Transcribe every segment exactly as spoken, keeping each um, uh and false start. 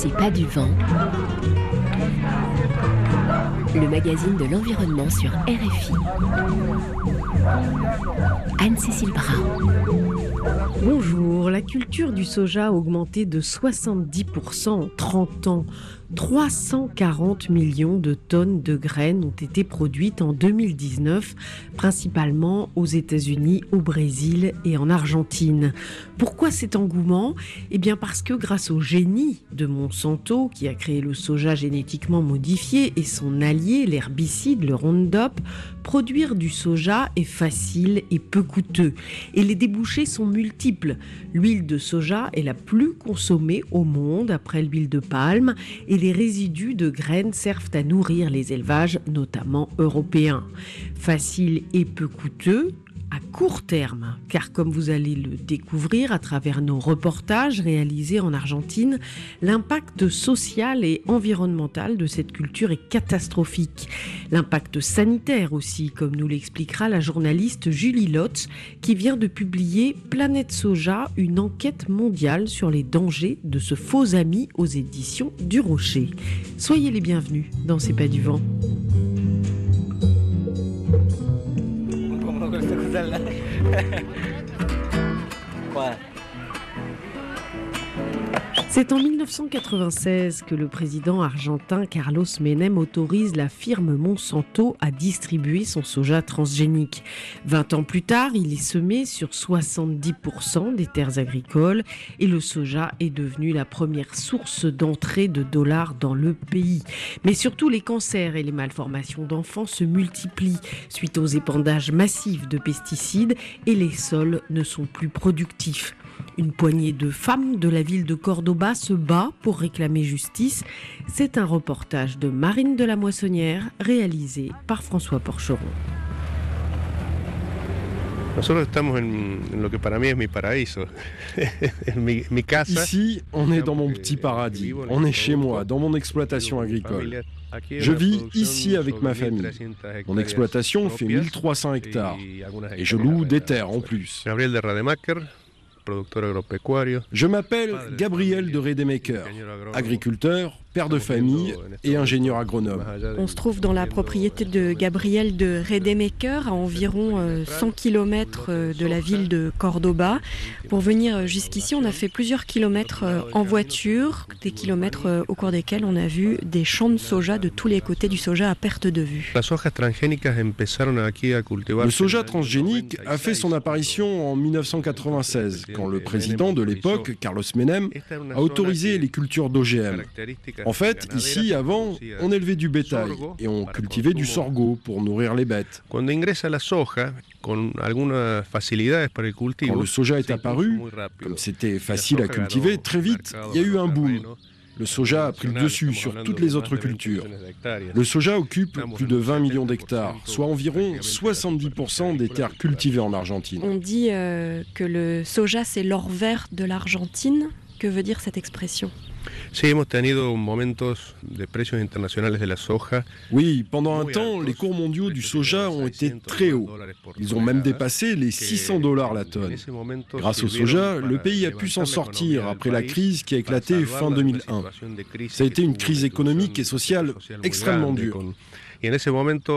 C'est pas du vent. Le magazine de l'environnement sur R F I. Anne-Cécile Brun. Bonjour, la culture du soja a augmenté de soixante-dix pour cent en trente ans. trois cent quarante millions de tonnes de graines ont été produites en deux mille dix-neuf, principalement aux États-Unis, au Brésil et en Argentine. Pourquoi cet engouement ? Eh bien parce que grâce au génie de Monsanto, qui a créé le soja génétiquement modifié, et son allié, l'herbicide, le Roundup, produire du soja est facile et peu coûteux. Et les débouchés sont multiples. L'huile de soja est la plus consommée au monde après l'huile de palme et les résidus de graines servent à nourrir les élevages, notamment européens. Facile et peu coûteux à court terme, car comme vous allez le découvrir à travers nos reportages réalisés en Argentine, l'impact social et environnemental de cette culture est catastrophique. L'impact sanitaire aussi, comme nous l'expliquera la journaliste Julie Lotz, qui vient de publier Planète Soja, une enquête mondiale sur les dangers de ce faux ami aux éditions du Rocher. Soyez les bienvenus dans C'est pas du vent. C'est en mille neuf cent quatre-vingt-seize que le président argentin Carlos Menem autorise la firme Monsanto à distribuer son soja transgénique. Vingt ans plus tard, il est semé sur soixante-dix pour cent des terres agricoles et le soja est devenu la première source d'entrée de dollars dans le pays. Mais surtout, les cancers et les malformations d'enfants se multiplient suite aux épandages massifs de pesticides et les sols ne sont plus productifs. Une poignée de femmes de la ville de Cordoba se bat pour réclamer justice. C'est un reportage de Marine de la Moissonnière réalisé par François Porcheron. Ici, on est dans mon petit paradis. On est chez moi, dans mon exploitation agricole. Je vis ici avec ma famille. Mon exploitation fait mille trois cents hectares et je loue des terres en plus. Je m'appelle Gabriel de Redemaker, agriculteur, père de famille et ingénieur agronome. On se trouve dans la propriété de Gabriel de Redemaker, à environ cent kilomètres de la ville de Cordoba. Pour venir jusqu'ici, on a fait plusieurs kilomètres en voiture, des kilomètres au cours desquels on a vu des champs de soja de tous les côtés, du soja à perte de vue. Le soja transgénique a fait son apparition en mille neuf cent quatre-vingt-seize, quand le président de l'époque, Carlos Menem, a autorisé les cultures d'O G M. En fait, ici, avant, on élevait du bétail et on cultivait du sorgho pour nourrir les bêtes. Quand le soja est apparu, comme c'était facile à cultiver, très vite, il y a eu un boom. Le soja a pris le dessus sur toutes les autres cultures. Le soja occupe plus de vingt millions d'hectares, soit environ soixante-dix pour cent des terres cultivées en Argentine. On dit euh, que le soja, c'est l'or vert de l'Argentine. Que veut dire cette expression ? Oui, pendant un temps, les cours mondiaux du soja ont été très hauts. Ils ont même dépassé les six cents dollars la tonne. Grâce au soja, le pays a pu s'en sortir après la crise qui a éclaté fin deux mille un. Ça a été une crise économique et sociale extrêmement dure. Et à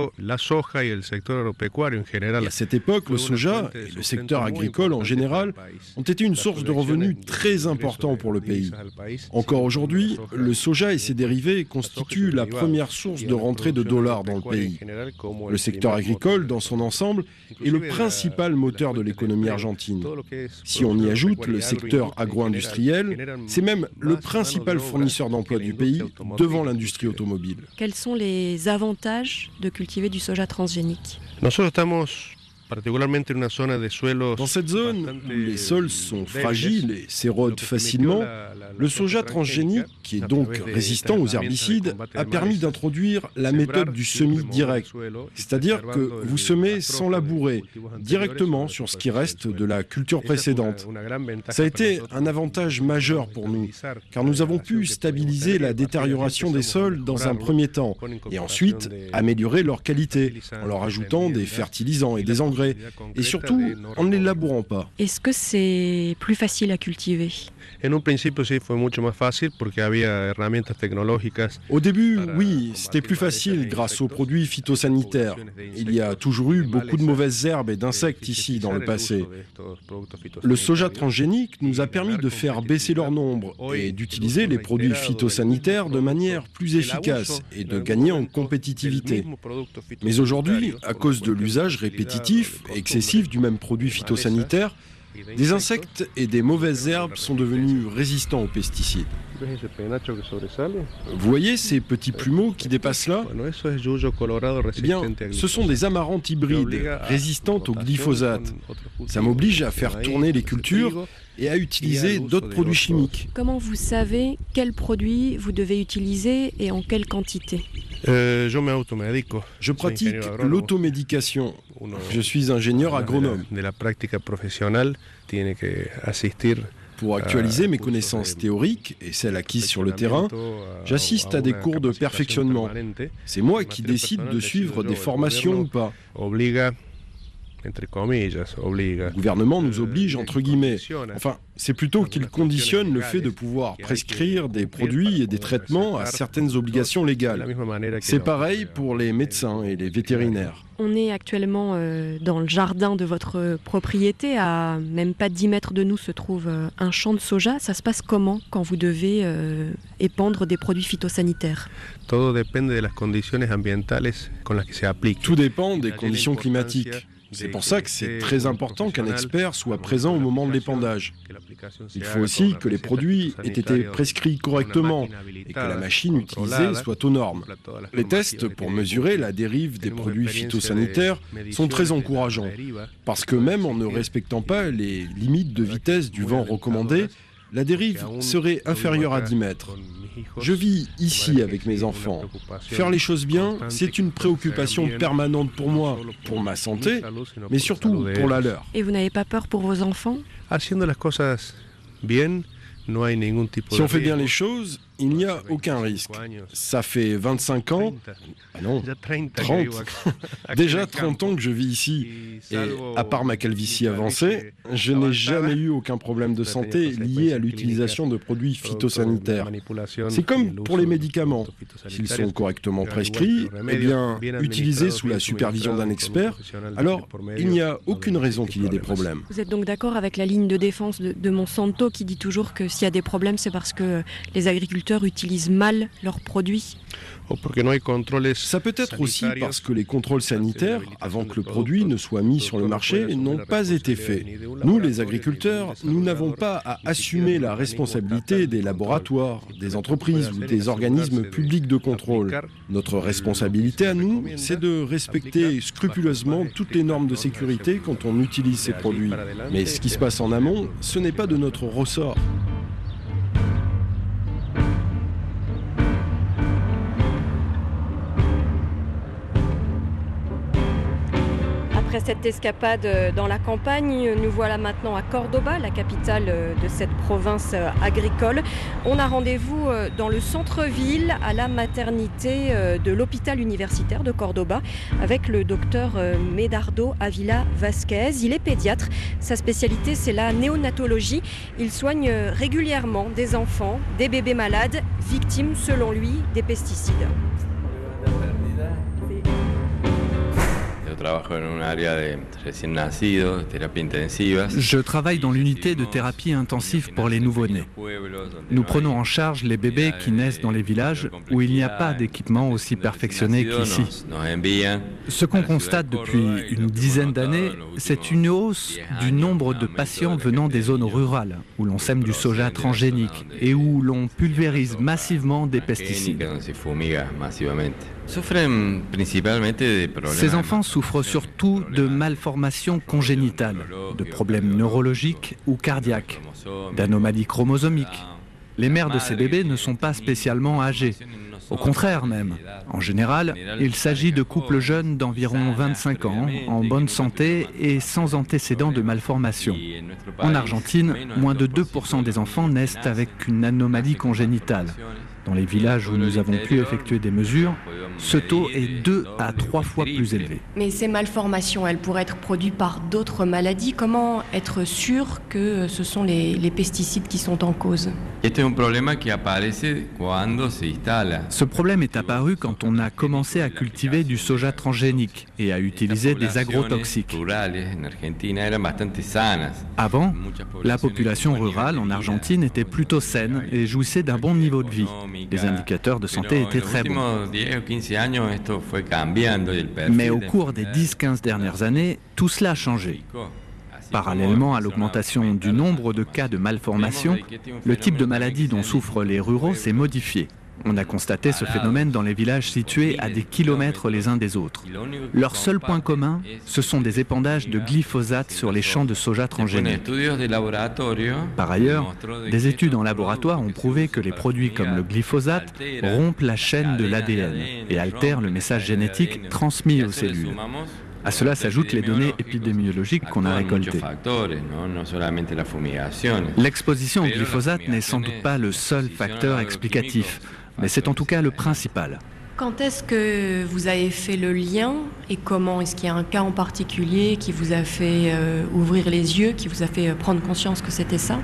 cette époque, le soja et le secteur agricole en général ont été une source de revenus très important pour le pays. Encore aujourd'hui, le soja et ses dérivés constituent la première source de rentrée de dollars dans le pays. Le secteur agricole, dans son ensemble, est le principal moteur de l'économie argentine. Si on y ajoute le secteur agro-industriel, c'est même le principal fournisseur d'emplois du pays devant l'industrie automobile. Quels sont les avantages de cultiver du soja transgénique? Dans cette zone où les sols sont fragiles et s'érodent facilement, le soja transgénique, qui est donc résistant aux herbicides, a permis d'introduire la méthode du semis direct. C'est-à-dire que vous semez sans labourer, directement sur ce qui reste de la culture précédente. Ça a été un avantage majeur pour nous, car nous avons pu stabiliser la détérioration des sols dans un premier temps, et ensuite améliorer leur qualité, en leur ajoutant des fertilisants et des engrais. mesurée et surtout en ne les labourant pas. Est-ce que c'est plus facile à cultiver ? Au début, oui, c'était plus facile grâce aux produits phytosanitaires. Il y a toujours eu beaucoup de mauvaises herbes et d'insectes ici dans le passé. Le soja transgénique nous a permis de faire baisser leur nombre et d'utiliser les produits phytosanitaires de manière plus efficace et de gagner en compétitivité. Mais aujourd'hui, à cause de l'usage répétitif et excessif du même produit phytosanitaire, des insectes et des mauvaises herbes sont devenus résistants aux pesticides. Vous voyez ces petits plumeaux qui dépassent là ? Eh bien, ce sont des amarantes hybrides résistantes au glyphosate. Ça m'oblige à faire tourner les cultures et à utiliser d'autres produits chimiques. Comment vous savez quels produits vous devez utiliser et en quelle quantité ? Je pratique l'automédication. Je suis ingénieur agronome. Pour actualiser mes connaissances théoriques et celles acquises sur le terrain, j'assiste à des cours de perfectionnement. C'est moi qui décide de suivre des formations ou pas. Le gouvernement nous oblige, entre guillemets. Enfin, c'est plutôt qu'il conditionne le fait de pouvoir prescrire des produits et des traitements à certaines obligations légales. C'est pareil pour les médecins et les vétérinaires. On est actuellement euh, dans le jardin de votre propriété. À même pas dix mètres de nous se trouve euh, un champ de soja. Ça se passe comment quand vous devez euh, épandre des produits phytosanitaires ? Tout dépend des conditions climatiques. C'est pour ça que c'est très important qu'un expert soit présent au moment de l'épandage. Il faut aussi que les produits aient été prescrits correctement et que la machine utilisée soit aux normes. Les tests pour mesurer la dérive des produits phytosanitaires sont très encourageants, parce que même en ne respectant pas les limites de vitesse du vent recommandées, la dérive serait inférieure à dix mètres. Je vis ici avec mes enfants. Faire les choses bien, c'est une préoccupation permanente pour moi, pour ma santé, mais surtout pour la leur. Et vous n'avez pas peur pour vos enfants ? Si on fait bien les choses, il n'y a aucun risque. Ça fait vingt-cinq ans, ah non, trente, déjà trente ans que je vis ici. Et à part ma calvitie avancée, je n'ai jamais eu aucun problème de santé lié à l'utilisation de produits phytosanitaires. C'est comme pour les médicaments. S'ils sont correctement prescrits, eh bien, utilisés sous la supervision d'un expert, alors il n'y a aucune raison qu'il y ait des problèmes. Vous êtes donc d'accord avec la ligne de défense de, de Monsanto qui dit toujours que s'il y a des problèmes, c'est parce que les agriculteurs utilisent mal leurs produits ? Ça peut être aussi parce que les contrôles sanitaires, avant que le produit ne soit mis sur le marché, n'ont pas été faits. Nous, les agriculteurs, nous n'avons pas à assumer la responsabilité des laboratoires, des entreprises ou des organismes publics de contrôle. Notre responsabilité à nous, c'est de respecter scrupuleusement toutes les normes de sécurité quand on utilise ces produits. Mais ce qui se passe en amont, ce n'est pas de notre ressort. Après cette escapade dans la campagne, nous voilà maintenant à Cordoba, la capitale de cette province agricole. On a rendez-vous dans le centre-ville, à la maternité de l'hôpital universitaire de Cordoba, avec le docteur Medardo Avila Vasquez. Il est pédiatre. Sa spécialité, c'est la néonatologie. Il soigne régulièrement des enfants, des bébés malades, victimes, selon lui, des pesticides. Je travaille dans l'unité de thérapie intensive pour les nouveau-nés. Nous prenons en charge les bébés qui naissent dans les villages où il n'y a pas d'équipement aussi perfectionné qu'ici. Ce qu'on constate depuis une dizaine d'années, c'est une hausse du nombre de patients venant des zones rurales où l'on sème du soja transgénique et où l'on pulvérise massivement des pesticides. Ces enfants souffrent surtout de malformations congénitales, de problèmes neurologiques ou cardiaques, d'anomalies chromosomiques. Les mères de ces bébés ne sont pas spécialement âgées. Au contraire même. En général, il s'agit de couples jeunes d'environ vingt-cinq ans, en bonne santé et sans antécédents de malformation. En Argentine, moins de deux pour cent des enfants naissent avec une anomalie congénitale. Dans les villages où nous avons pu effectuer des mesures, ce taux est deux à trois fois plus élevé. Mais ces malformations, elles pourraient être produites par d'autres maladies. Comment être sûr que ce sont les, les pesticides qui sont en cause ? Ce problème est apparu quand on a commencé à cultiver du soja transgénique et à utiliser des agrotoxiques. Avant, la population rurale en Argentine était plutôt saine et jouissait d'un bon niveau de vie. Les indicateurs de santé étaient très bons. Mais au cours des dix à quinze dernières années, tout cela a changé. Parallèlement à l'augmentation du nombre de cas de malformation, le type de maladie dont souffrent les ruraux s'est modifié. On a constaté ce phénomène dans les villages situés à des kilomètres les uns des autres. Leur seul point commun, ce sont des épandages de glyphosate sur les champs de soja transgénique. Par ailleurs, des études en laboratoire ont prouvé que les produits comme le glyphosate rompent la chaîne de l'A D N et altèrent le message génétique transmis aux cellules. À cela s'ajoutent les données épidémiologiques qu'on a récoltées. L'exposition au glyphosate n'est sans doute pas le seul facteur explicatif, mais c'est en tout cas le principal. Quand est-ce que vous avez fait le lien et comment? Est-ce qu'il y a un cas en particulier qui vous a fait euh, ouvrir les yeux, qui vous a fait prendre conscience que c'était ça?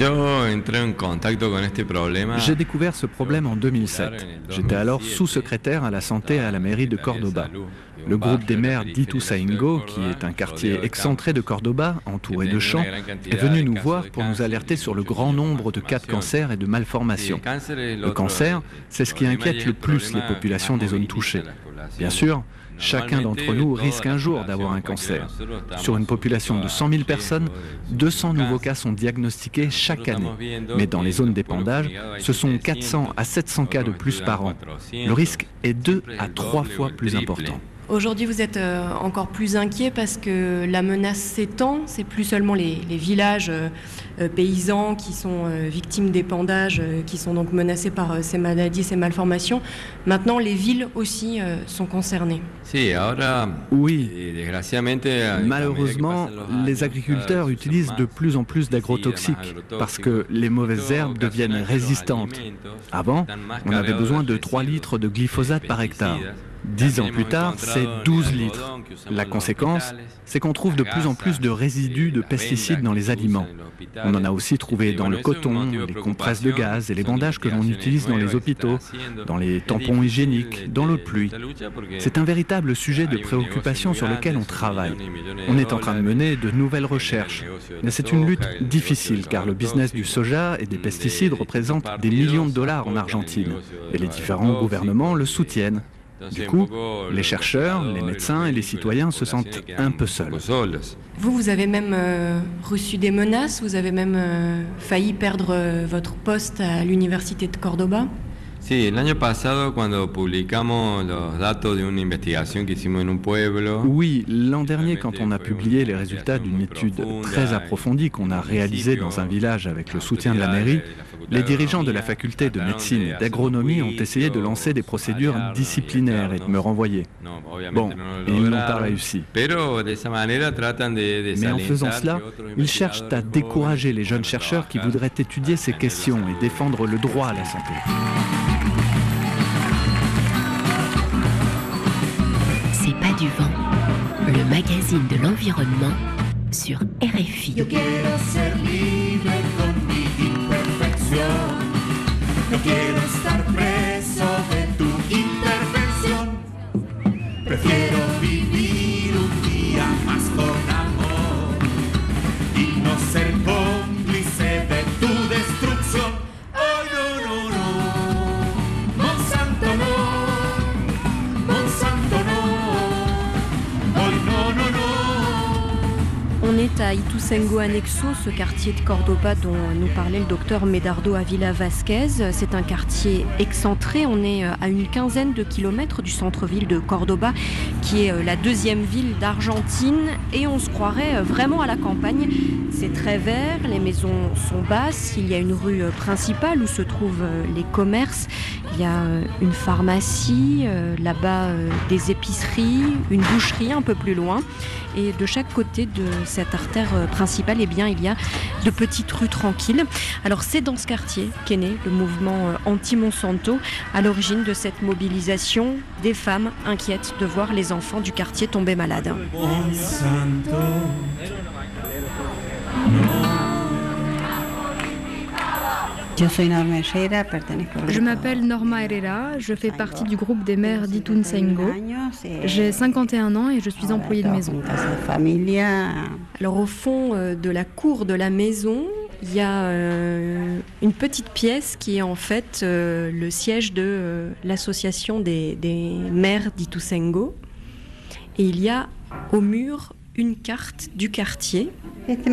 J'ai découvert ce problème en deux mille sept. J'étais alors sous-secrétaire à la santé à la mairie de Cordoba. Le groupe des maires d'Ituzaingó, qui est un quartier excentré de Cordoba, entouré de champs, est venu nous voir pour nous alerter sur le grand nombre de cas de cancer et de malformations. Le cancer, c'est ce qui inquiète le plus les populations des zones touchées. Bien sûr, chacun d'entre nous risque un jour d'avoir un cancer. Sur une population de cent mille personnes, deux cents nouveaux cas sont diagnostiqués chaque année. Mais dans les zones d'épandage, ce sont quatre cents à sept cents cas de plus par an. Le risque est deux à trois fois plus important. Aujourd'hui, vous êtes euh, encore plus inquiet parce que la menace s'étend. C'est plus seulement les, les villages euh, euh, paysans qui sont euh, victimes d'épandage, euh, qui sont donc menacés par euh, ces maladies, ces malformations. Maintenant, les villes aussi euh, sont concernées. Oui, malheureusement, les agriculteurs utilisent de plus en plus d'agrotoxiques parce que les mauvaises herbes deviennent résistantes. Avant, on avait besoin de trois litres de glyphosate par hectare. Dix ans plus tard, c'est douze litres. La conséquence, c'est qu'on trouve de plus en plus de résidus de pesticides dans les aliments. On en a aussi trouvé dans le coton, les compresses de gaz et les bandages que l'on utilise dans les hôpitaux, dans les tampons hygiéniques, dans l'eau de pluie. C'est un véritable sujet de préoccupation sur lequel on travaille. On est en train de mener de nouvelles recherches. Mais c'est une lutte difficile car le business du soja et des pesticides représente des millions de dollars en Argentine. Et les différents gouvernements le soutiennent. Du coup, les chercheurs, les médecins et les citoyens se sentent un peu seuls. Vous, vous avez même euh, reçu des menaces, vous avez même euh, failli perdre euh, votre poste à l'université de Cordoba. Sí, el año pasado cuando publicamos los datos de una investigación que hicimos en un pueblo. Oui, l'an dernier quand on a publié les résultats d'une étude très approfondie qu'on a réalisée dans un village avec le soutien de la mairie, les dirigeants de la faculté de médecine et d'agronomie ont essayé de lancer des procédures disciplinaires et de me renvoyer. Bon, ils n'ont pas réussi. Mais en faisant cela, ils cherchent à décourager les jeunes chercheurs qui voudraient étudier ces questions et défendre le droit à la santé. C'est pas du vent, le magazine de l'environnement sur R F I. Yo quiero ser libre con mi imperfección. No quiero estar preso de tu imperfección. Prefiero vivir un día más con amor y no ser cómplice de tu destrucción. Oh no, no, no, Monsanto no, Monsanto no, oh no, no, no. On est à Ituzaingó Anexo, ce quartier de Cordoba dont nous parlait le docteur Medardo Avila Vasquez. C'est un quartier excentré, on est à une quinzaine de kilomètres du centre-ville de Cordoba, qui est la deuxième ville d'Argentine, et on se croirait vraiment à la campagne. C'est très vert, les maisons sont basses, il y a une rue principale où se trouvent les commerces, Il y a une pharmacie, euh, là-bas euh, des épiceries, une boucherie un peu plus loin. Et de chaque côté de cette artère euh, principale, eh bien, il y a de petites rues tranquilles. Alors c'est dans ce quartier qu'est né le mouvement euh, anti-Monsanto, à l'origine de cette mobilisation des femmes inquiètes de voir les enfants du quartier tomber malades. Monsanto. Je m'appelle Norma Herrera, je fais partie du groupe des mères d'Itunzaingo. J'ai cinquante et un ans et je suis employée de maison. Alors au fond euh, de la cour de la maison, il y a euh, une petite pièce qui est en fait euh, le siège de euh, l'association des, des mères d'Ituzaingo. Et il y a au mur une carte du quartier. C'est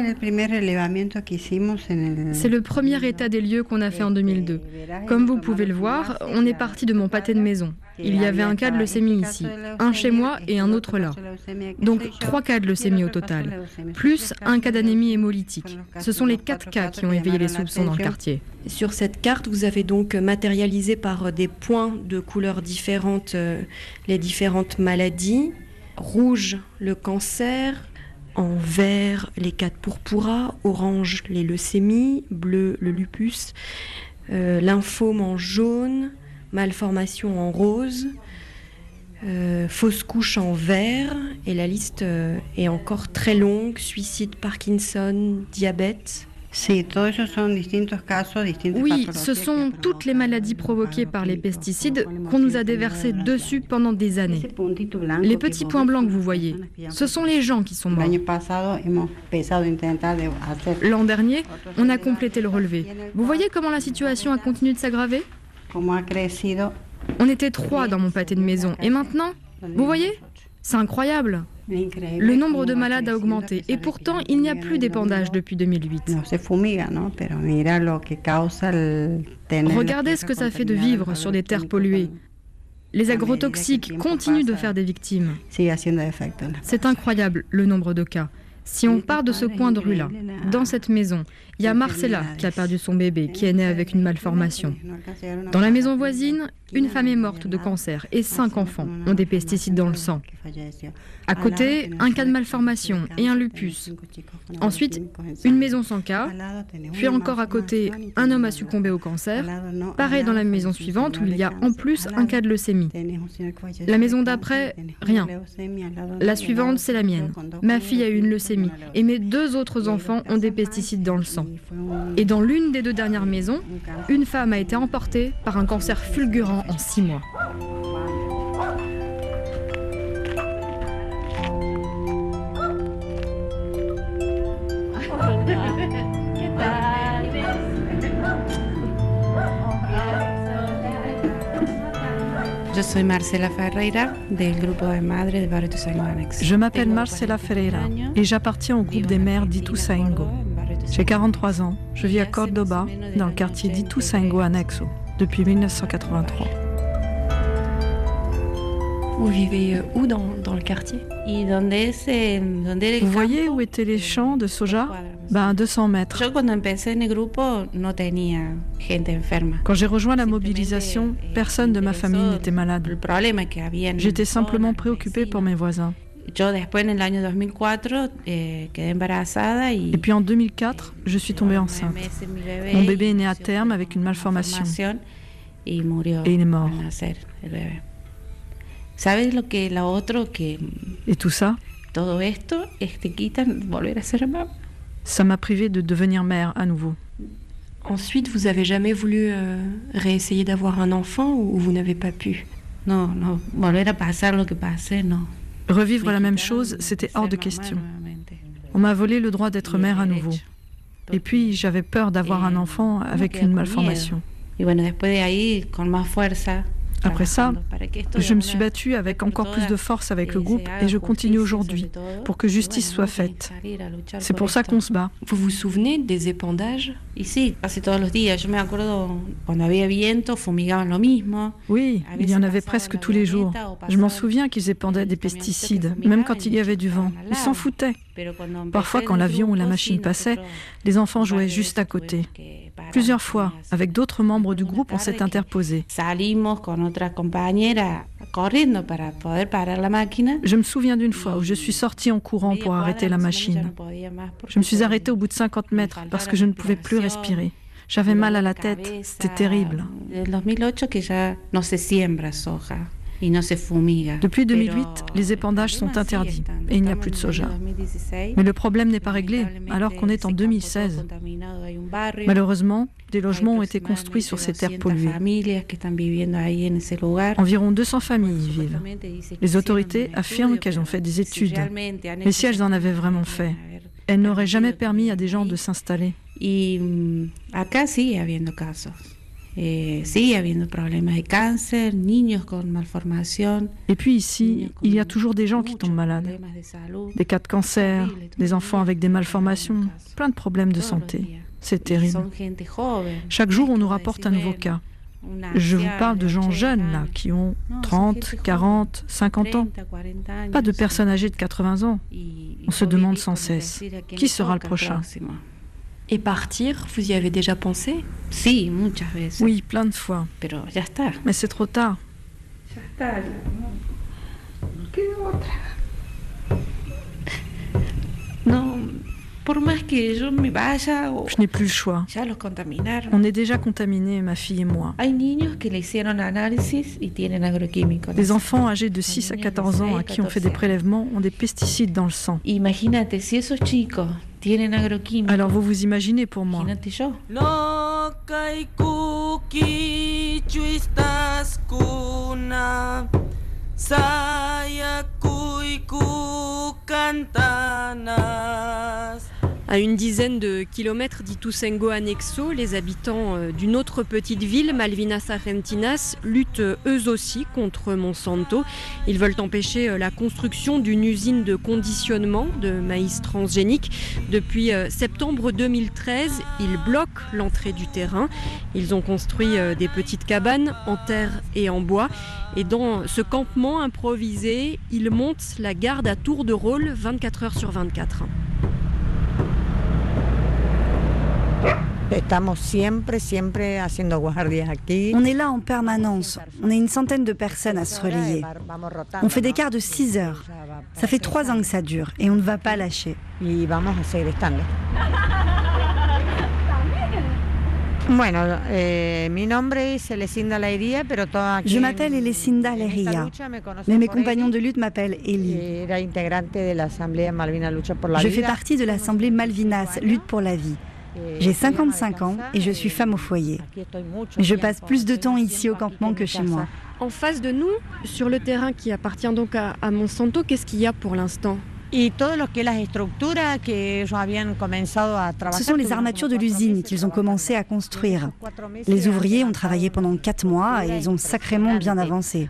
le premier état des lieux qu'on a fait en deux mille deux. Comme vous pouvez le voir, on est parti de mon pâté de maison. Il y avait un cas de leucémie ici, un chez moi et un autre là. Donc trois cas de leucémie au total, plus un cas d'anémie hémolytique. Ce sont les quatre cas qui ont éveillé les soupçons dans le quartier. Sur cette carte, vous avez donc matérialisé par des points de couleurs différentes euh, les différentes maladies. Rouge, le cancer, en vert, les cas de purpura, orange, les leucémies, bleu, le lupus, euh, lymphome en jaune, malformation en rose, euh, fausse couche en vert, et la liste euh, est encore très longue, suicide, Parkinson, diabète. Oui, ce sont toutes les maladies provoquées par les pesticides qu'on nous a déversées dessus pendant des années. Les petits points blancs que vous voyez, ce sont les gens qui sont morts. L'an dernier, on a complété le relevé. Vous voyez comment la situation a continué de s'aggraver ? On était trois dans mon pâté de maison, et maintenant, vous voyez ? C'est incroyable. Le nombre de malades a augmenté et pourtant il n'y a plus d'épandage depuis deux mille huit. Regardez ce que ça fait de vivre sur des terres polluées. Les agrotoxiques continuent de faire des victimes. C'est incroyable le nombre de cas. Si on part de ce coin de rue-là, dans cette maison, il y a Marcella qui a perdu son bébé, qui est née avec une malformation. Dans la maison voisine, une femme est morte de cancer et cinq enfants ont des pesticides dans le sang. À côté, un cas de malformation et un lupus. Ensuite, une maison sans cas. Puis encore à côté, un homme a succombé au cancer. Pareil dans la maison suivante où il y a en plus un cas de leucémie. La maison d'après, rien. La suivante, c'est la mienne. Ma fille a eu une leucémie et mes deux autres enfants ont des pesticides dans le sang. Et dans l'une des deux dernières maisons, une femme a été emportée par un cancer fulgurant en six mois. Je m'appelle Marcela Ferreira et j'appartiens au groupe des mères d'Ituzaingo. J'ai quarante-trois ans, je vis à Cordoba, dans le quartier d'Ituzaingo Anexo, depuis mille neuf cent quatre-vingt-trois. Vous vivez où dans, dans le quartier? Vous voyez où étaient les champs de soja? Ben, à deux cents mètres. Quand j'ai rejoint la mobilisation, personne de ma famille n'était malade. J'étais simplement préoccupée pour mes voisins. Et puis en deux mille quatre, je suis tombée enceinte. Mon bébé est né à terme avec une malformation. Et il est mort. Et tout ça, ça m'a privée de devenir mère à nouveau. Ensuite, vous avez jamais voulu euh, réessayer d'avoir un enfant ou vous n'avez pas pu? Non, non, revivre la même chose, c'était hors de question. On m'a volé le droit d'être mère à nouveau. Et puis, j'avais peur d'avoir un enfant avec une malformation. Après ça, je me suis battue avec encore plus de force avec le groupe et je continue aujourd'hui pour que justice soit faite. C'est pour ça qu'on se bat. Vous vous souvenez des épandages? Oui, il y en avait presque tous les jours. Je m'en souviens qu'ils épandaient des pesticides, même quand il y avait du vent. Ils s'en foutaient. Parfois, quand l'avion ou la machine passait, les enfants jouaient juste à côté. Plusieurs fois, avec d'autres membres du groupe, on s'est interposé. Je me souviens d'une fois où je suis sortie en courant pour arrêter la machine. Je me suis arrêtée au bout de cinquante mètres parce que je ne pouvais plus respirer. J'avais mal à la tête, c'était terrible. Depuis deux mille huit, les épandages sont interdits et il n'y a plus de soja. Mais le problème n'est pas réglé alors qu'on est en deux mille seize. Malheureusement, des logements ont été construits sur ces terres polluées. Environ deux cents familles y vivent. Les autorités affirment qu'elles ont fait des études. Mais si elles en avaient vraiment fait, elles n'auraient jamais permis à des gens de s'installer. Et puis ici, il y a toujours des gens qui tombent malades. Des cas de cancer, des enfants avec des malformations, plein de problèmes de santé. C'est terrible. Chaque jour, on nous rapporte un nouveau cas. Je vous parle de gens jeunes, là, qui ont trente, quarante, cinquante ans. Pas de personnes âgées de quatre-vingts ans. On se demande sans cesse, qui sera le prochain ? Et partir, vous y avez déjà pensé? Oui, plein de fois. Mais c'est trop tard. Je n'ai plus le choix. On est déjà contaminés, ma fille et moi. Les enfants âgés de six à quatorze ans à qui on fait des prélèvements ont des pesticides dans le sang. Alors vous vous imaginez pour moi. À une dizaine de kilomètres d'Ituzaingó Anexo, les habitants d'une autre petite ville, Malvinas Argentinas, luttent eux aussi contre Monsanto. Ils veulent empêcher la construction d'une usine de conditionnement de maïs transgénique. Depuis septembre deux mille treize, ils bloquent l'entrée du terrain. Ils ont construit des petites cabanes en terre et en bois. Et dans ce campement improvisé, ils montent la garde à tour de rôle vingt-quatre heures sur vingt-quatre. On est là en permanence. On est une centaine de personnes à se relayer. On fait des quarts de six heures. Ça fait trois ans que ça dure et on ne va pas lâcher. Je m'appelle Elecinda Leria, mais mes compagnons de lutte m'appellent Eli. Je fais partie de l'Assemblée Malvinas, Lutte pour la vie. J'ai cinquante-cinq ans et je suis femme au foyer. Mais je passe plus de temps ici au campement que chez moi. En face de nous, sur le terrain qui appartient donc à, à Monsanto, qu'est-ce qu'il y a pour l'instant ? Ce sont les armatures de l'usine qu'ils ont commencé à construire. Les ouvriers ont travaillé pendant quatre mois et ils ont sacrément bien avancé.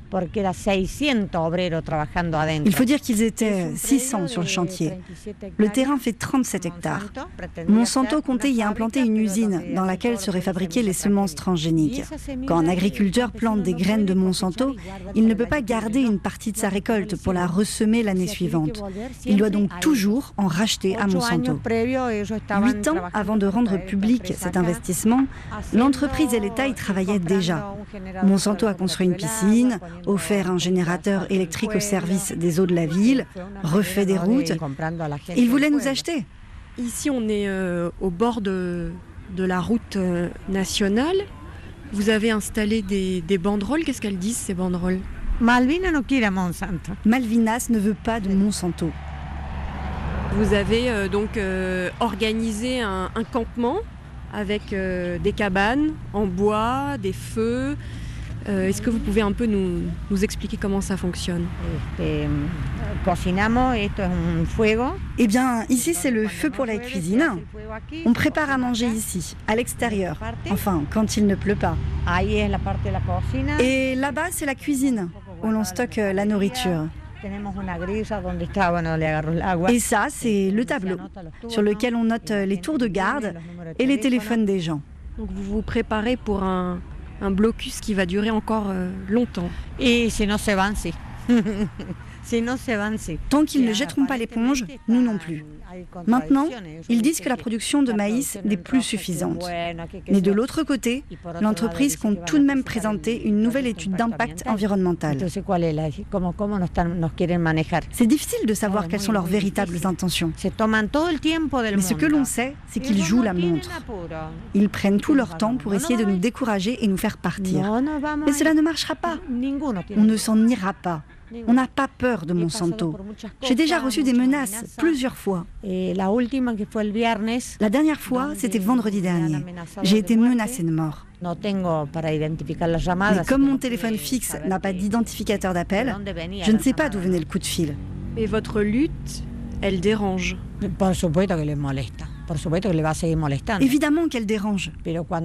Il faut dire qu'ils étaient six cents sur le chantier. Le terrain fait trente-sept hectares. Monsanto comptait y implanter une usine dans laquelle seraient fabriquées les semences transgéniques. Quand un agriculteur plante des graines de Monsanto, il ne peut pas garder une partie de sa récolte pour la ressemer l'année suivante. Il doit donc toujours en racheter à Monsanto. Huit ans avant de rendre public cet investissement, l'entreprise et l'État y travaillaient déjà. Monsanto a construit une piscine, offert un générateur électrique au service des eaux de la ville, refait des routes. Ils voulaient nous acheter. Ici, on est euh, au bord de, de la route euh, nationale. Vous avez installé des, des banderoles. Qu'est-ce qu'elles disent, ces banderoles ? Malvinas ne veut pas de Monsanto. Vous avez euh, donc euh, organisé un, un campement avec euh, des cabanes en bois, des feux. Euh, est-ce que vous pouvez un peu nous, nous expliquer comment ça fonctionne? Eh bien, ici c'est le feu pour la cuisine. On prépare à manger ici, à l'extérieur, enfin quand il ne pleut pas. Et là-bas c'est la cuisine, où l'on stocke la nourriture. Et ça, c'est le tableau, sur lequel on note les tours de garde et les téléphones des gens. Donc vous vous préparez pour un, un blocus qui va durer encore euh, longtemps. Et sinon c'est avancé. Tant qu'ils ne jetteront pas l'éponge, nous non plus. Maintenant, ils disent que la production de maïs n'est plus suffisante. Mais de l'autre côté, l'entreprise compte tout de même présenter une nouvelle étude d'impact environnemental. C'est difficile de savoir quelles sont leurs véritables intentions. Mais ce que l'on sait, c'est qu'ils jouent la montre. Ils prennent tout leur temps pour essayer de nous décourager et nous faire partir. Mais cela ne marchera pas. On ne s'en ira pas. On n'a pas peur de Monsanto. J'ai déjà reçu des menaces plusieurs fois. La dernière fois, c'était vendredi dernier. J'ai été menacée de mort. Mais comme mon téléphone fixe n'a pas d'identificateur d'appel, je ne sais pas d'où venait le coup de fil. Et votre lutte, elle dérange? Évidemment qu'elle dérange. Mais on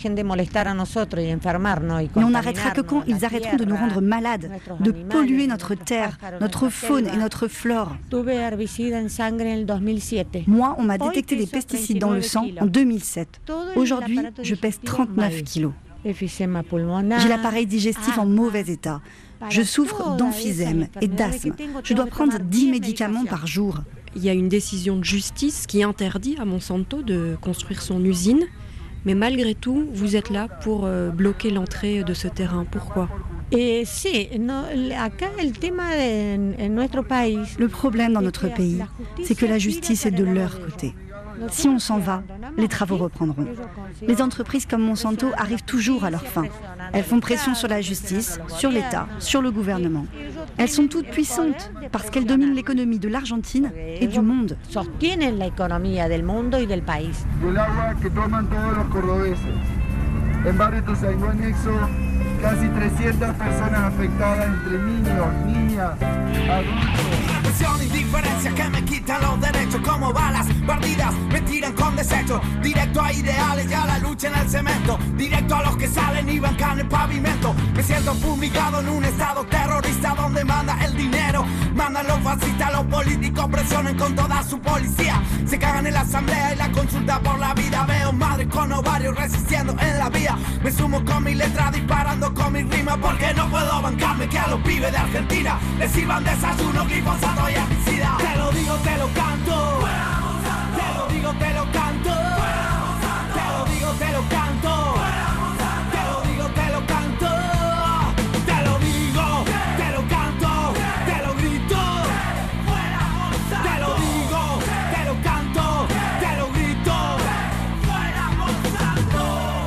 n'arrêtera que quand ils arrêteront de nous rendre malades, de polluer notre terre, notre faune et notre flore. Moi, on m'a détecté des pesticides dans le sang en deux mille sept. Aujourd'hui, je pèse trente-neuf kilos. J'ai l'appareil digestif en mauvais état. Je souffre d'emphysème et d'asthme. Je dois prendre dix médicaments par jour. Il y a une décision de justice qui interdit à Monsanto de construire son usine. Mais malgré tout, vous êtes là pour euh, bloquer l'entrée de ce terrain. Pourquoi? Le problème dans notre pays, c'est que la justice est de leur côté. Si on s'en va, les travaux reprendront. Les entreprises comme Monsanto arrivent toujours à leur fin. Elles font pression sur la justice, sur l'État, sur le gouvernement. Elles sont toutes puissantes parce qu'elles dominent l'économie de l'Argentine et du monde. Casi trescientas personas afectadas entre niños, niñas, adultos. Represión y diferencia que me quitan los derechos como balas perdidas, me tiran con desecho. Directo a ideales y a la lucha en el cemento. Directo a los que salen y bancan el pavimento. Me siento fumigado en un estado terrorista donde manda el dinero. Mandan los fascistas, los políticos presionan con toda su policía. Se cagan en la asamblea y la consulta por la vida. Veo madres con ovarios resistiendo en la vía. Me sumo con mi letra disparando con mi rima porque no puedo bancarme que a los pibes de Argentina les sirvan desayuno, glifosato y herbicida. Te lo digo, te lo canto. Te lo digo, te lo canto. Te lo digo, te lo canto. Te lo digo, te lo canto. Te lo digo, te lo canto. Te lo grito. Te lo digo, te lo canto. Te lo grito. Fuera Monsanto.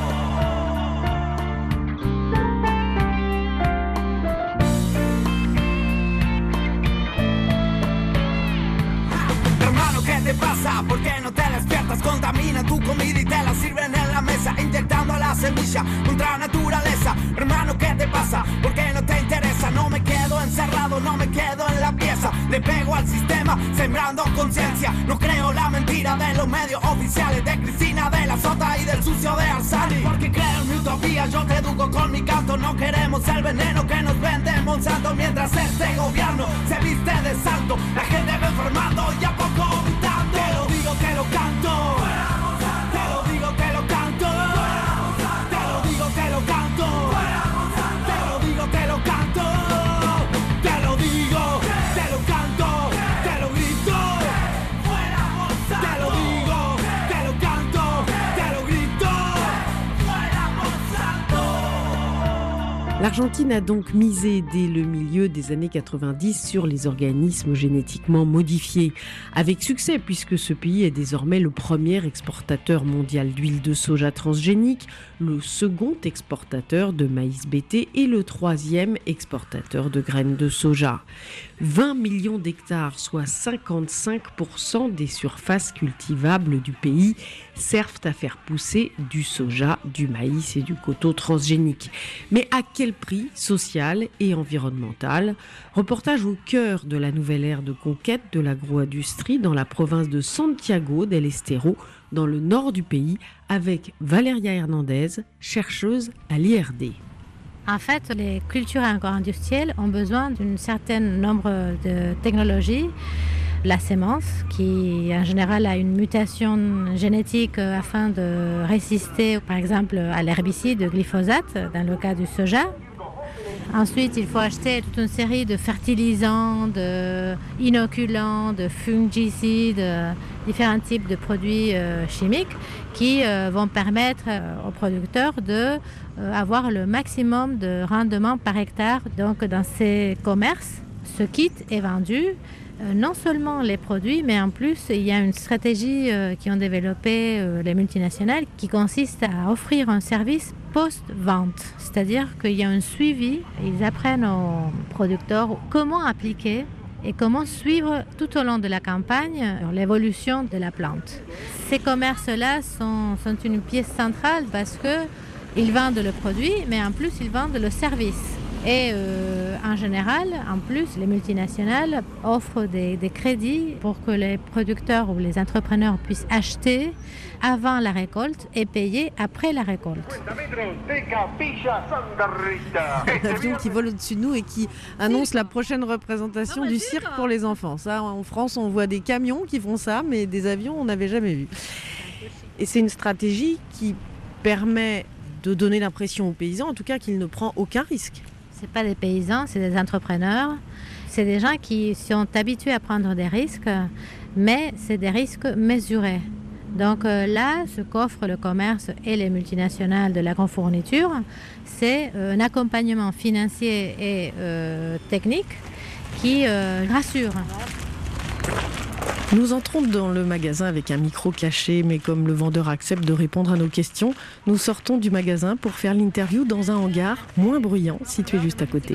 ¿Qué te pasa? ¿Por qué no te despiertas? Contamina tu comida y te la sirven en la mesa, inyectando la semilla contra naturaleza. Hermano, ¿qué te pasa? ¿Por qué no te interesa? No me quedo encerrado, no me quedo en la pieza. Le pego al sistema, sembrando conciencia. No creo la mentira de los medios oficiales, de Cristina, de la Sota y del sucio de Arzani. Porque creo en mi utopía, yo te educo con mi canto. No queremos el veneno que nos vende Monsanto. Mientras este gobierno se viste de santo, la gente va enfermando y a poco vomitando. Te lo digo, te lo canto. Te lo digo, te lo canto. Te lo digo, te lo canto. Te lo digo, te lo canto. Te lo digo, te lo canto. Te lo grito. Te lo digo, te lo canto. Te lo grito. L'Argentine a donc misé dès le milieu des années quatre-vingt-dix sur les organismes génétiquement modifiés, avec succès puisque ce pays est désormais le premier exportateur mondial d'huile de soja transgénique, le second exportateur de maïs B T et le troisième exportateur de graines de soja. vingt millions d'hectares, soit cinquante-cinq pour cent des surfaces cultivables du pays, servent à faire pousser du soja, du maïs et du coton transgénique. Mais à quel prix social et environnemental ? Reportage au cœur de la nouvelle ère de conquête de l'agro-industrie dans la province de Santiago del Estero, dans le nord du pays, avec Valeria Hernandez, chercheuse à l'I R D. En fait, les cultures agro-industrielles ont besoin d'un certain nombre de technologies. La sémence, qui en général a une mutation génétique afin de résister, par exemple, à l'herbicide glyphosate, dans le cas du soja. Ensuite, il faut acheter toute une série de fertilisants, d'inoculants, de fungicides, différents types de produits chimiques qui vont permettre aux producteurs d'avoir le maximum de rendement par hectare. Donc, dans ces commerces, ce kit est vendu. Non seulement les produits, mais en plus, il y a une stratégie qui ont développé les multinationales qui consiste à offrir un service post-vente. C'est-à-dire qu'il y a un suivi, ils apprennent aux producteurs comment appliquer et comment suivre tout au long de la campagne l'évolution de la plante. Ces commerces-là sont, sont une pièce centrale parce qu'ils vendent le produit, mais en plus, ils vendent le service. Et euh, en général, en plus, les multinationales offrent des, des crédits pour que les producteurs ou les entrepreneurs puissent acheter avant la récolte et payer après la récolte. Un avion qui vole au-dessus de nous et qui annonce la prochaine représentation du cirque pour les enfants. Ça, en France, on voit des camions qui font ça, mais des avions, on n'avait jamais vu. Et c'est une stratégie qui permet de donner l'impression aux paysans, en tout cas, qu'il ne prend aucun risque. Ce n'est pas des paysans, c'est des entrepreneurs. C'est des gens qui sont habitués à prendre des risques, mais c'est des risques mesurés. Donc euh, là, ce qu'offrent le commerce et les multinationales de l'agrofourniture, c'est euh, un accompagnement financier et euh, technique qui euh, rassure. Nous entrons dans le magasin avec un micro caché, mais comme le vendeur accepte de répondre à nos questions, nous sortons du magasin pour faire l'interview dans un hangar moins bruyant, situé juste à côté.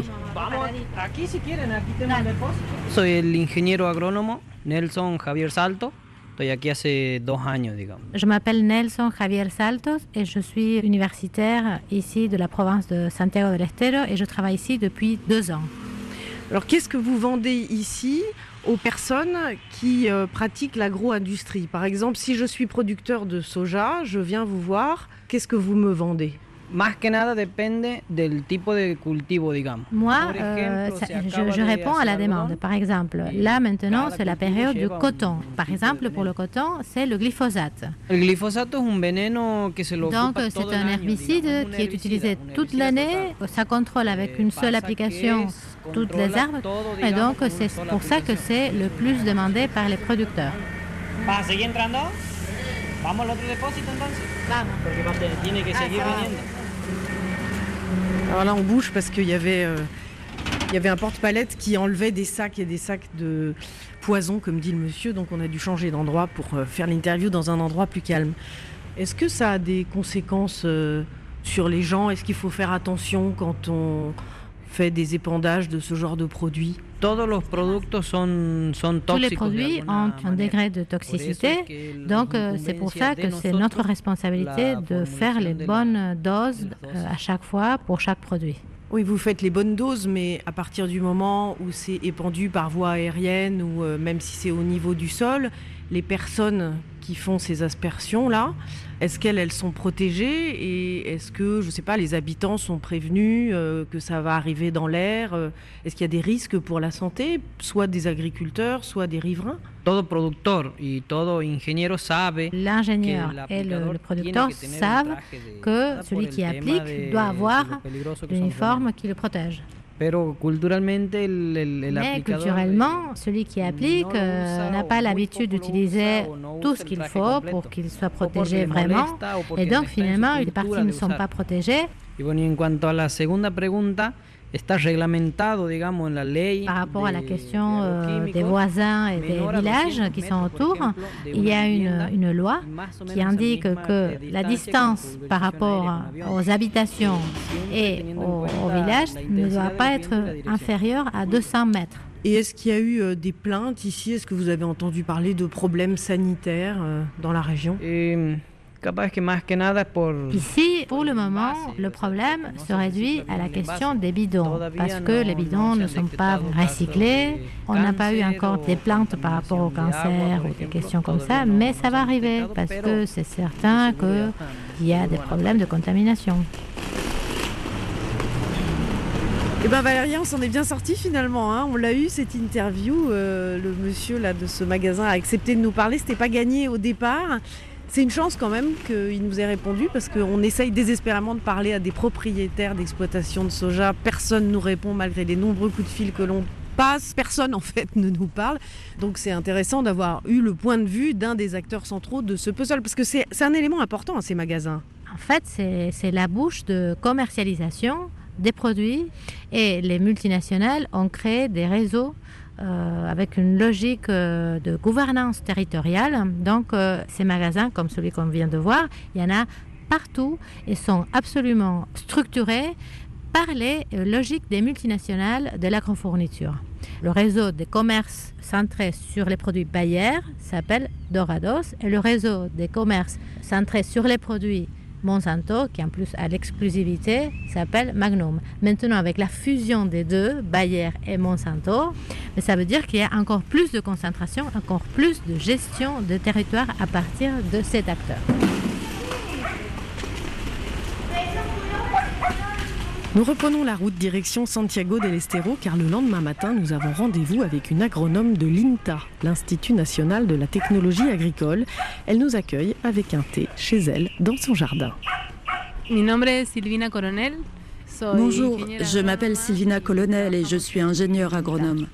Soy el ingeniero agrónomo Nelson Javier Salto. Estoy aquí hace dos años, digamos. Je m'appelle Nelson Javier Saltos et je suis universitaire ici de la province de Santiago del Estero et je travaille ici depuis deux ans. Alors qu'est-ce que vous vendez ici aux personnes qui euh, pratiquent l'agro-industrie? Par exemple, si je suis producteur de soja, je viens vous voir, qu'est-ce que vous me vendez? Más que nada depende del tipo de cultivo, digamos. Moi, euh, ça, je, je réponds à la demande. Par exemple, là maintenant, c'est la période du coton. Par exemple, pour le coton, c'est le glyphosate. El glifosato es un veneno que se lo Donc, c'est un herbicide qui est utilisé toute l'année. Ça contrôle avec une seule application toutes les herbes. Et donc, c'est pour ça que c'est le plus demandé par les producteurs. ¿Vas a seguir entrando? Vamos al otro depósito entonces. Vamos. Porque tiene que seguir viniendo. Alors là, on bouge parce qu'il y avait, euh, il y avait un porte-palette qui enlevait des sacs et des sacs de poison, comme dit le monsieur. Donc, on a dû changer d'endroit pour euh, faire l'interview dans un endroit plus calme. Est-ce que ça a des conséquences euh, sur les gens? Est-ce qu'il faut faire attention quand on fait des épandages de ce genre de produits? Todos los productos son, son Tous les produits ont un degré de toxicité, donc euh, c'est pour ça que c'est notre responsabilité de faire les bonnes doses euh, à chaque fois pour chaque produit. Oui, vous faites les bonnes doses, mais à partir du moment où c'est épandu par voie aérienne ou euh, même si c'est au niveau du sol, les personnes qui font ces aspersions-là, est-ce qu'elles elles sont protégées et est-ce que, je ne sais pas, les habitants sont prévenus euh, que ça va arriver dans l'air euh, Est-ce qu'il y a des risques pour la santé, soit des agriculteurs, soit des riverains? Todo productor y todo ingeniero sabe. L'ingénieur et le, le producteur savent que celui qui applique doit avoir l'uniforme qui le protège. Pero culturalmente, el, el, el Mais culturellement, celui qui applique euh, n'a pas l'habitude d'utiliser tout ce qu'il faut pour qu'il soit protégé vraiment. Et donc finalement, les parties ne sont pas protégées. Y bueno, en cuanto a la segunda pregunta, está reglamentado, digamos, en la ley. Par rapport à la question euh, des voisins et des villages qui sont autour, il y a une, une loi qui indique que la distance par rapport aux habitations et aux, aux villages ne doit pas être inférieure à deux cents mètres. Et est-ce qu'il y a eu des plaintes ici? Est-ce que vous avez entendu parler de problèmes sanitaires dans la région? Ici, pour le moment, le problème se réduit à la question des bidons, parce que les bidons ne sont pas recyclés. On n'a pas eu encore des plaintes par rapport au cancer ou des questions comme ça, mais ça va arriver, parce que c'est certain qu'il y a des problèmes de contamination. Eh bien Valérie, on s'en est bien sorti finalement, hein. On l'a eu cette interview, euh, le monsieur là, de ce magasin a accepté de nous parler, c'était pas gagné au départ. C'est une chance quand même qu'il nous ait répondu parce qu'on essaye désespérément de parler à des propriétaires d'exploitation de soja. Personne ne nous répond malgré les nombreux coups de fil que l'on passe. Personne en fait ne nous parle. Donc c'est intéressant d'avoir eu le point de vue d'un des acteurs centraux de ce puzzle parce que c'est, c'est un élément important, ces magasins. En fait, c'est, c'est la bouche de commercialisation des produits et les multinationales ont créé des réseaux Euh, avec une logique euh, de gouvernance territoriale. Donc euh, ces magasins, comme celui qu'on vient de voir, il y en a partout et sont absolument structurés par les euh, logiques des multinationales de l'agrofourniture. Le réseau des commerces centrés sur les produits Bayer s'appelle Dorados et le réseau des commerces centrés sur les produits Monsanto, qui en plus a l'exclusivité, s'appelle Magnum. Maintenant, avec la fusion des deux, Bayer et Monsanto, ça veut dire qu'il y a encore plus de concentration, encore plus de gestion de territoire à partir de cet acteur. Nous reprenons la route direction Santiago del Estero car le lendemain matin, nous avons rendez-vous avec une agronome de l'INTA, l'Institut national de la technologie agricole. Elle nous accueille avec un thé chez elle dans son jardin. Mi nombre es Silvina Coronel. Bonjour, je m'appelle Silvina Colonel et je suis ingénieure agronome.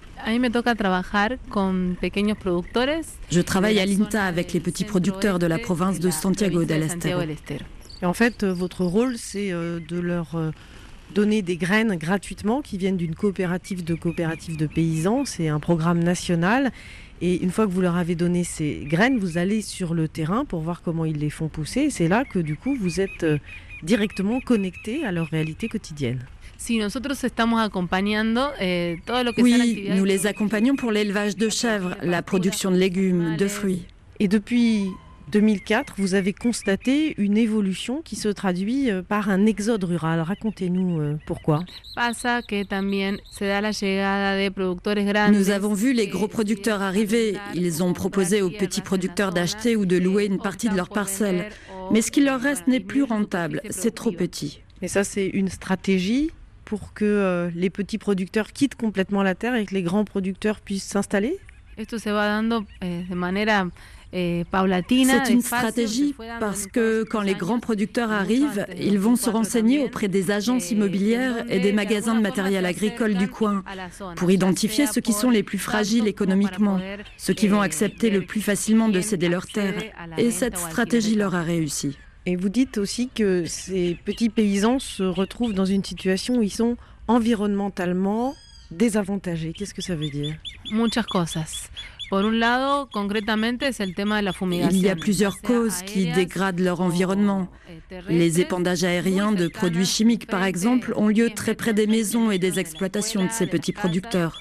Je travaille à l'INTA avec les petits producteurs de la province de Santiago del Estero. Et en fait, votre rôle, c'est de leur donner des graines gratuitement qui viennent d'une coopérative de coopératives de paysans. C'est un programme national. Et une fois que vous leur avez donné ces graines, vous allez sur le terrain pour voir comment ils les font pousser. Et c'est là que du coup, vous êtes directement connecté à leur réalité quotidienne. Oui, nous les accompagnons pour l'élevage de chèvres, la production de légumes, de fruits. Et depuis deux mille quatre, vous avez constaté une évolution qui se traduit par un exode rural. Racontez-nous pourquoi. Nous avons vu les gros producteurs arriver. Ils ont proposé aux petits producteurs d'acheter ou de louer une partie de leur parcelle. Mais ce qui leur reste n'est plus rentable, c'est trop petit. Et ça, c'est une stratégie pour que euh, les petits producteurs quittent complètement la terre et que les grands producteurs puissent s'installer? C'est une stratégie parce que quand les grands producteurs arrivent, ils vont se renseigner auprès des agences immobilières et des magasins de matériel agricole du coin pour identifier ceux qui sont les plus fragiles économiquement, ceux qui vont accepter le plus facilement de céder leurs terres. Et cette stratégie leur a réussi. Et vous dites aussi que ces petits paysans se retrouvent dans une situation où ils sont environnementalement désavantagés. Qu'est-ce que ça veut dire? Muchas cosas. Il y a plusieurs causes qui dégradent leur environnement. Les épandages aériens de produits chimiques, par exemple, ont lieu très près des maisons et des exploitations de ces petits producteurs.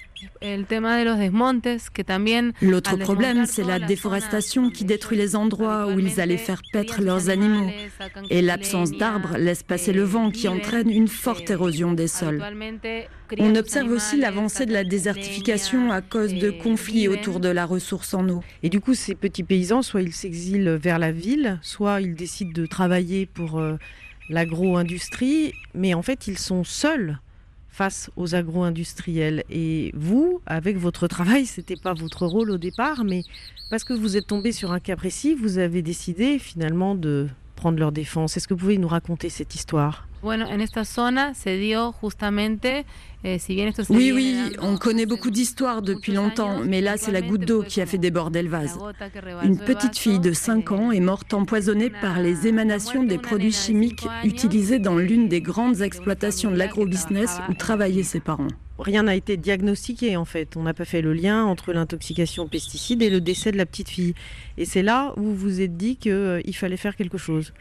L'autre problème, c'est la déforestation qui détruit les endroits où ils allaient faire paître leurs animaux. Et l'absence d'arbres laisse passer le vent qui entraîne une forte érosion des sols. On observe aussi l'avancée de la désertification à cause de conflits autour de la ressource en eau. Et du coup, ces petits paysans, soit ils s'exilent vers la ville, soit ils décident de travailler pour euh, l'agro-industrie, mais en fait, ils sont seuls face aux agro-industriels. Et vous, avec votre travail, c'était pas votre rôle au départ, mais parce que vous êtes tombé sur un cas précis, vous avez décidé finalement de prendre leur défense. Est-ce que vous pouvez nous raconter cette histoire? Oui, oui, on connaît beaucoup d'histoires depuis longtemps, mais là, c'est la goutte d'eau qui a fait déborder le vase. Une petite fille de cinq ans est morte empoisonnée par les émanations des produits chimiques utilisés dans l'une des grandes exploitations de l'agrobusiness où travaillaient ses parents. rien n'a été diagnostiqué en fait. On n'a pas fait le lien entre l'intoxication aux pesticides et le décès de la petite fille. Et c'est là où vous vous êtes dit qu'il euh, fallait faire quelque chose.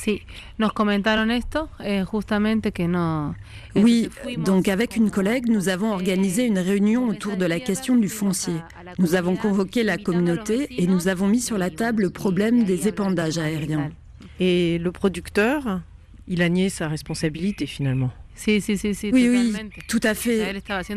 Oui, donc avec une collègue, nous avons organisé une réunion autour de la question du foncier. Nous avons convoqué la communauté et nous avons mis sur la table le problème des épandages aériens. Et le producteur, il a nié sa responsabilité finalement. Oui, oui, tout à fait.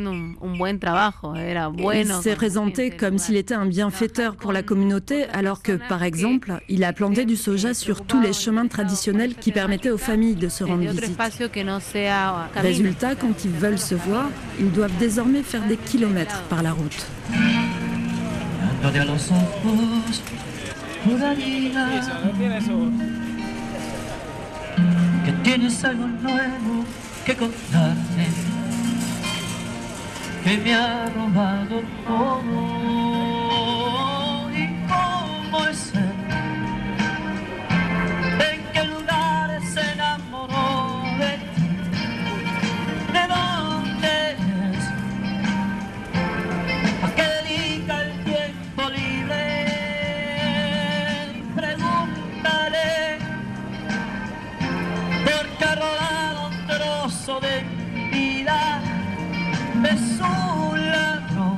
Il s'est présenté comme s'il était un bienfaiteur pour la communauté, alors que, par exemple, il a planté du soja sur tous les chemins traditionnels qui permettaient aux familles de se rendre visite. Résultat, quand ils veulent se voir, ils doivent désormais faire des kilomètres par la route. Que contarme, que me ha robado todo y cómo es él, en qué lugares se enamoró de ti, de dónde es, a qué dedica el tiempo libre, pregúntale, porque ha rodado de mi vida de su ladrón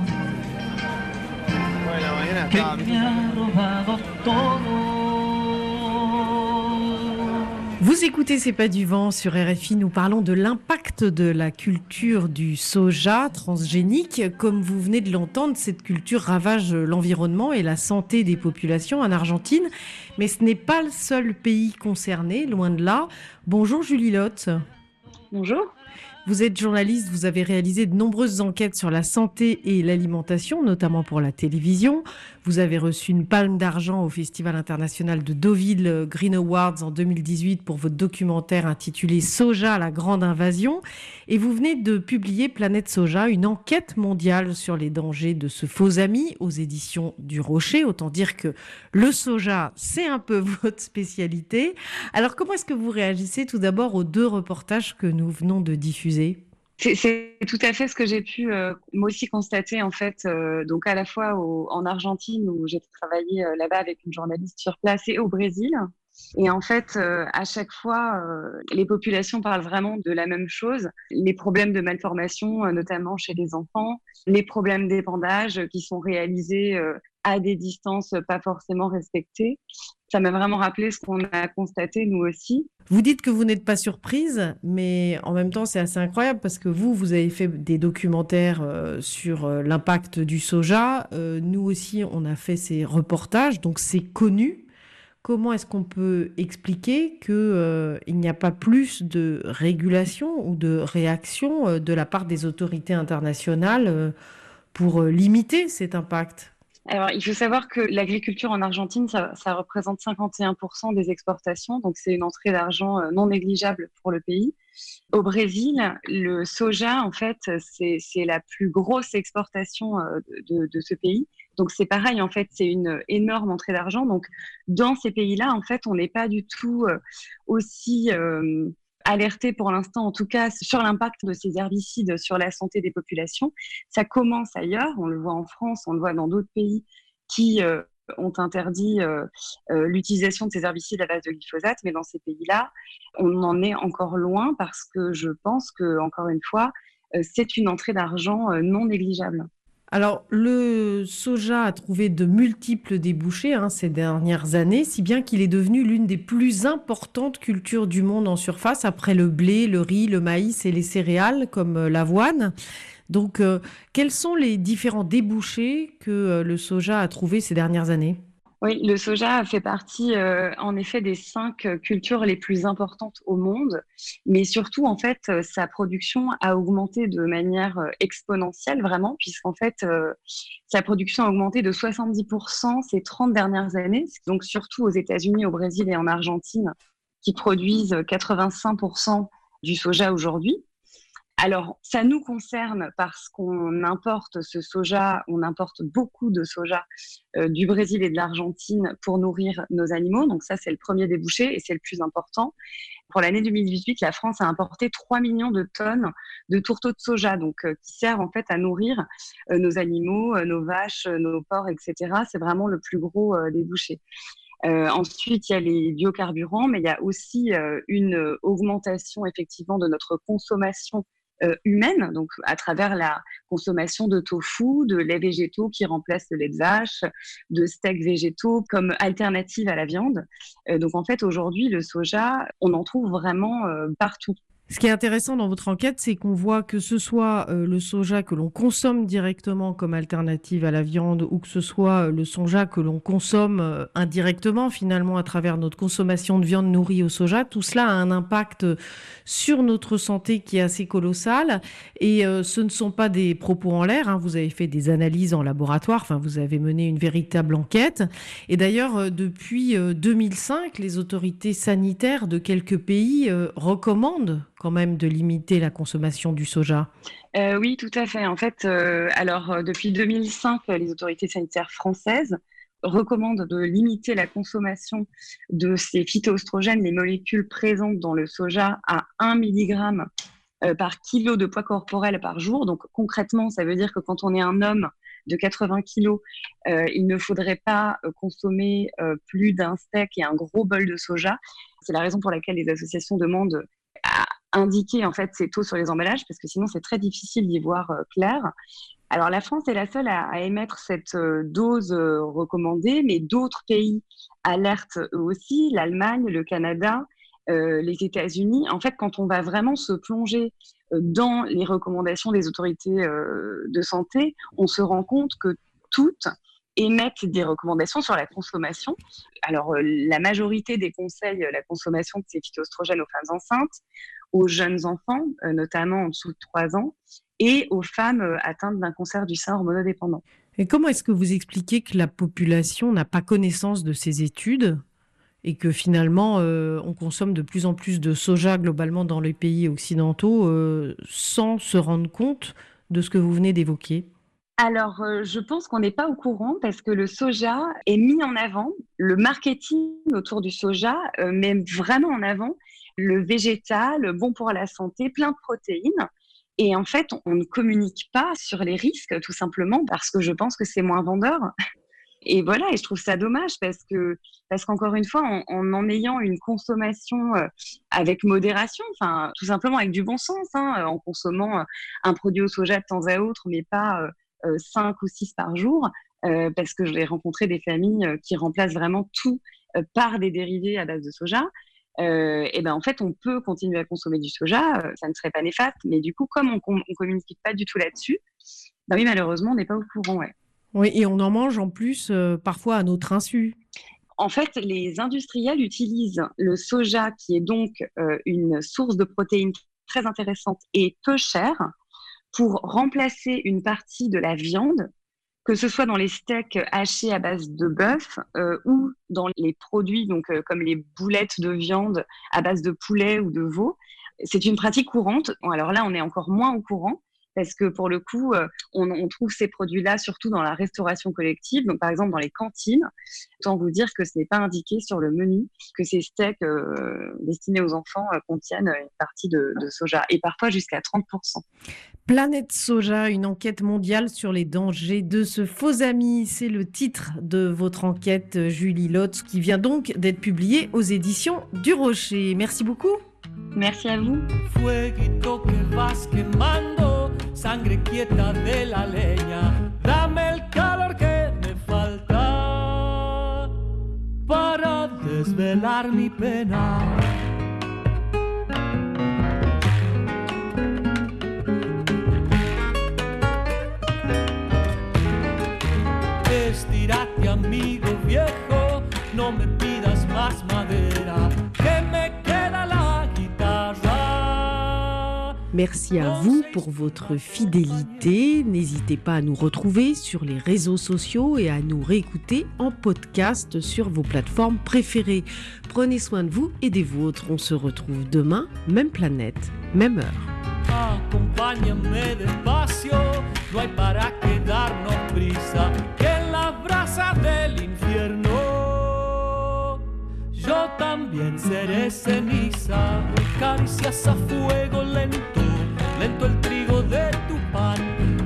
que me ha robado todo. Vous écoutez C'est pas du vent sur R F I, nous parlons de l'impact de la culture du soja transgénique. Comme vous venez de l'entendre, cette culture ravage l'environnement et la santé des populations en Argentine. Mais ce n'est pas le seul pays concerné, loin de là. Bonjour Julie Lotte. Bonjour. Vous êtes journaliste, vous avez réalisé de nombreuses enquêtes sur la santé et l'alimentation, notamment pour la télévision. Vous avez reçu une palme d'argent au Festival international de Deauville Green Awards en deux mille dix-huit pour votre documentaire intitulé « Soja, la grande invasion ». Et vous venez de publier Planète Soja, une enquête mondiale sur les dangers de ce faux ami aux éditions du Rocher. Autant dire que le soja, c'est un peu votre spécialité. Alors, comment est-ce que vous réagissez tout d'abord aux deux reportages que nous venons de diffuser ? C'est, c'est tout à fait ce que j'ai pu euh, moi aussi constater en fait, euh, donc à la fois au, en Argentine où j'ai travaillé euh, là-bas avec une journaliste sur place et au Brésil. Et en fait, euh, à chaque fois, euh, les populations parlent vraiment de la même chose. Les problèmes de malformation, euh, notamment chez les enfants, les problèmes d'épandage qui sont réalisés euh, à des distances pas forcément respectées. Ça m'a vraiment rappelé ce qu'on a constaté nous aussi. Vous dites que vous n'êtes pas surprise, mais en même temps, c'est assez incroyable parce que vous, vous avez fait des documentaires euh, sur euh, l'impact du soja. Euh, nous aussi, on a fait ces reportages, donc c'est connu. Comment est-ce qu'on peut expliquer qu'il euh, n'y a pas plus de régulation ou de réaction euh, de la part des autorités internationales euh, pour euh, limiter cet impact ? Alors, il faut savoir que l'agriculture en Argentine, ça, ça représente cinquante et un pour cent des exportations, donc c'est une entrée d'argent non négligeable pour le pays. Au Brésil, le soja, en fait, c'est, c'est la plus grosse exportation de, de ce pays. Donc, c'est pareil, en fait, c'est une énorme entrée d'argent. Donc, dans ces pays-là, en fait, on n'est pas du tout aussi euh, alerté pour l'instant, en tout cas, sur l'impact de ces herbicides sur la santé des populations. Ça commence ailleurs, on le voit en France, on le voit dans d'autres pays qui euh, ont interdit euh, euh, l'utilisation de ces herbicides à base de glyphosate, mais dans ces pays-là, on en est encore loin parce que je pense que, encore une fois, euh, c'est une entrée d'argent euh, non négligeable. Alors, le soja a trouvé de multiples débouchés hein, ces dernières années, si bien qu'il est devenu l'une des plus importantes cultures du monde en surface, après le blé, le riz, le maïs et les céréales comme l'avoine. Donc, euh, quels sont les différents débouchés que euh, le soja a trouvés ces dernières années ? Oui, le soja fait partie euh, en effet des cinq cultures les plus importantes au monde, mais surtout en fait sa production a augmenté de manière exponentielle vraiment, puisqu'en fait euh, sa production a augmenté de soixante-dix pour cent ces trente dernières années, donc surtout aux États-Unis, au Brésil et en Argentine, qui produisent quatre-vingt-cinq pour cent du soja aujourd'hui. Alors, ça nous concerne parce qu'on importe ce soja, on importe beaucoup de soja euh, du Brésil et de l'Argentine pour nourrir nos animaux. Donc ça, c'est le premier débouché et c'est le plus important. Pour l'année deux mille dix-huit, la France a importé trois millions de tonnes de tourteaux de soja, donc euh, qui servent en fait à nourrir euh, nos animaux, euh, nos vaches, euh, nos porcs, et cetera. C'est vraiment le plus gros euh, débouché. Euh, ensuite, il y a les biocarburants, mais il y a aussi euh, une augmentation effectivement de notre consommation euh, humaine, donc à travers la consommation de tofu, de laits végétaux qui remplacent le lait de vache, de steaks végétaux comme alternative à la viande. Euh, donc en fait, aujourd'hui, le soja, on en trouve vraiment euh, partout. Ce qui est intéressant dans votre enquête, c'est qu'on voit que ce soit euh, le soja que l'on consomme directement comme alternative à la viande ou que ce soit le soja que l'on consomme euh, indirectement finalement à travers notre consommation de viande nourrie au soja, tout cela a un impact sur notre santé qui est assez colossal. Et euh, ce ne sont pas des propos en l'air, hein. Vous avez fait des analyses en laboratoire, enfin vous avez mené une véritable enquête. Et d'ailleurs, euh, depuis euh, deux mille cinq, les autorités sanitaires de quelques pays euh, recommandent quand même de limiter la consommation du soja. Euh, oui, tout à fait. En fait, euh, alors euh, depuis deux mille cinq, les autorités sanitaires françaises recommandent de limiter la consommation de ces phytoestrogènes, les molécules présentes dans le soja, à un milligramme euh, par kilo de poids corporel par jour. Donc concrètement, ça veut dire que quand on est un homme de quatre-vingts kilos, euh, il ne faudrait pas euh, consommer euh, plus d'un steak et un gros bol de soja. C'est la raison pour laquelle les associations demandent à indiquer en fait ces taux sur les emballages, parce que sinon c'est très difficile d'y voir euh, clair. Alors la France est la seule à, à émettre cette euh, dose euh, recommandée, mais d'autres pays alertent eux aussi, l'Allemagne, le Canada, euh, les États-Unis. En fait, quand on va vraiment se plonger euh, dans les recommandations des autorités euh, de santé, on se rend compte que toutes émettent des recommandations sur la consommation. Alors, euh, la majorité des conseils, la consommation de ces phytoestrogènes aux femmes enceintes, aux jeunes enfants, euh, notamment en dessous de trois ans, et aux femmes euh, atteintes d'un cancer du sein hormonodépendant. Et comment est-ce que vous expliquez que la population n'a pas connaissance de ces études et que finalement, euh, on consomme de plus en plus de soja globalement dans les pays occidentaux euh, sans se rendre compte de ce que vous venez d'évoquer ? Alors, euh, je pense qu'on n'est pas au courant parce que le soja est mis en avant, le marketing autour du soja euh, met vraiment en avant le végétal, bon pour la santé, plein de protéines. Et en fait, on ne communique pas sur les risques, tout simplement parce que je pense que c'est moins vendeur. Et voilà, et je trouve ça dommage parce que, parce qu'encore une fois, en, en, en ayant une consommation euh, avec modération, enfin, tout simplement avec du bon sens, hein, en consommant euh, un produit au soja de temps à autre, mais pas euh, euh, cinq ou six par jour, euh, parce que j'ai rencontré des familles euh, qui remplacent vraiment tout euh, par des dérivés à base de soja. Euh, et ben en fait, on peut continuer à consommer du soja, euh, ça ne serait pas néfaste, mais du coup, comme on ne communique pas du tout là-dessus, ben oui, malheureusement, on n'est pas au courant, ouais. Oui, et on en mange en plus euh, parfois à notre insu. En fait, les industriels utilisent le soja, qui est donc euh, une source de protéines très intéressante et peu chère, pour remplacer une partie de la viande, que ce soit dans les steaks hachés à base de bœuf euh, ou dans les produits donc, euh, comme les boulettes de viande à base de poulet ou de veau. C'est une pratique courante. Bon, alors là, on est encore moins au courant parce que pour le coup, euh, on, on trouve ces produits-là surtout dans la restauration collective, donc par exemple dans les cantines. Autant vous dire que ce n'est pas indiqué sur le menu que ces steaks euh, destinés aux enfants euh, contiennent une partie de, de soja et parfois jusqu'à trente pour cent. Planète Soja, une enquête mondiale sur les dangers de ce faux ami. C'est le titre de votre enquête, Julie Lotz, qui vient donc d'être publiée aux éditions du Rocher. Merci beaucoup. Merci à vous. Fueguito que vas quemando, sangre quieta de la leña, dame el calor que me falta para desvelar mi pena. Estírate, amigo viejo, no me pidas más madera, que me queda la guitarra. Merci à vous pour votre fidélité. N'hésitez pas à nous retrouver sur les réseaux sociaux et à nous réécouter en podcast sur vos plateformes préférées. Prenez soin de vous et des vôtres. On se retrouve demain, même planète, même heure. Acompáñame despacio, no hay para quedarnos prisa, que en la brasa del infierno yo también seré ceniza, caricias a fuego lento, lento el trigo de tu pan.